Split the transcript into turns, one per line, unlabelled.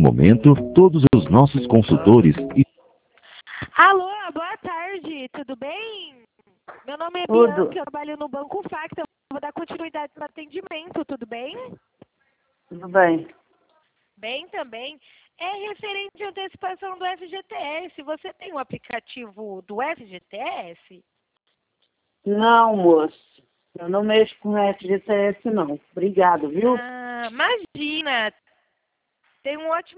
momento, todos os nossos consultores e...
Alô, boa tarde, tudo bem? Meu nome é
Tudo.
Bianca, eu trabalho no Banco Facta, vou dar continuidade no atendimento, tudo bem?
Tudo bem.
Bem também. É referente à antecipação do FGTS, você tem o aplicativo do FGTS?
Não, moço. Eu não mexo com FGTS, não. Obrigado, viu?
Imagina, tem um ótimo